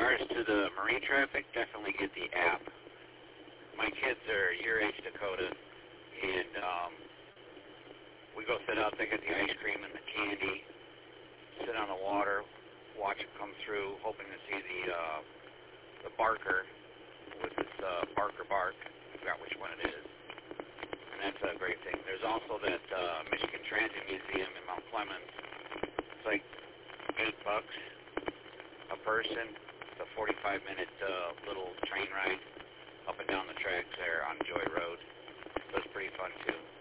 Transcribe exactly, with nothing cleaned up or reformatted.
regards to the marine traffic, definitely get the app. My kids are your age, Dakota, and um, we go sit out there, get the ice cream and the candy, sit on the water, watch it come through, hoping to see the uh, the barker with this uh, Barker bark. I forgot which one it is. And that's a great thing. There's also that uh, Michigan Transit Museum in Mount Clemens. It's like eight bucks a person. It's a forty-five minute uh, little train ride up and down the tracks there on Joy Road. So it's pretty fun too.